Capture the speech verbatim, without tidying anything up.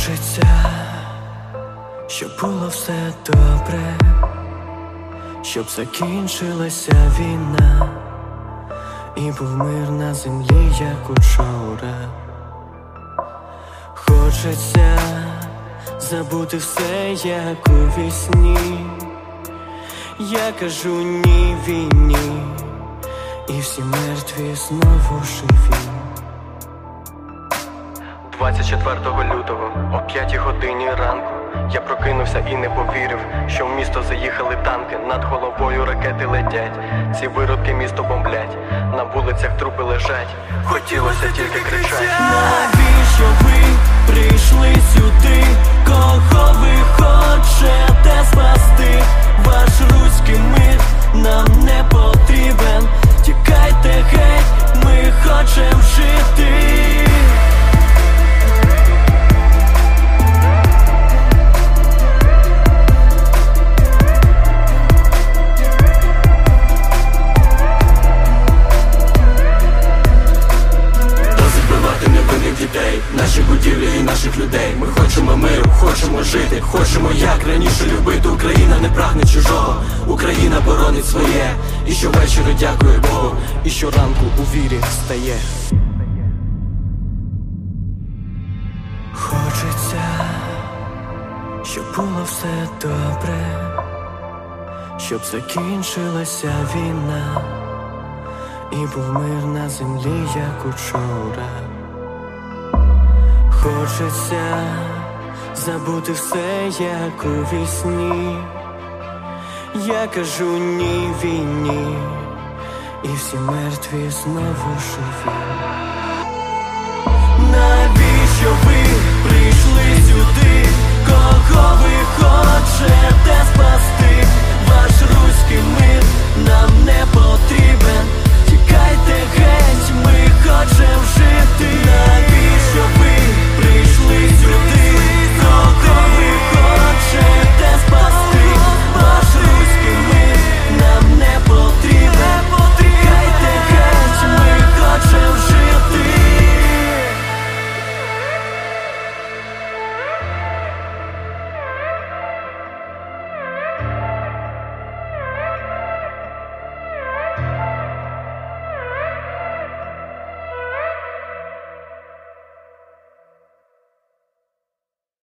Хочеться, щоб було все добре, щоб закінчилася війна і був мир на землі, як учора. Хочеться забути все, як у вісні. Я кажу ні війні, і всі мертві знову живі. двадцять четвертого лютого о п'ятій годині ранку я прокинувся і не повірив, що в місто заїхали танки, над головою ракети летять, ці виродки місто бомблять, на вулицях трупи лежать, хотілося тільки кричать. Навіщо ви прийшли сюди? Кого ви хочете спасти? Ваш руський мир нам не потрібен. Тікайте геть, ми хочем жити. Дітей, наші будівлі і наших людей. Ми хочемо миру, хочемо жити, хочемо як раніше любити. Україна не прагне чужого, Україна боронить своє. І щовечора дякує Богу, і щоранку у вірі встає. Хочеться, щоб було все добре, щоб закінчилася війна і був мир на землі, як учора. Хочеться забути все, як у вісні. Я кажу ні війні, і всі мертві знову живі.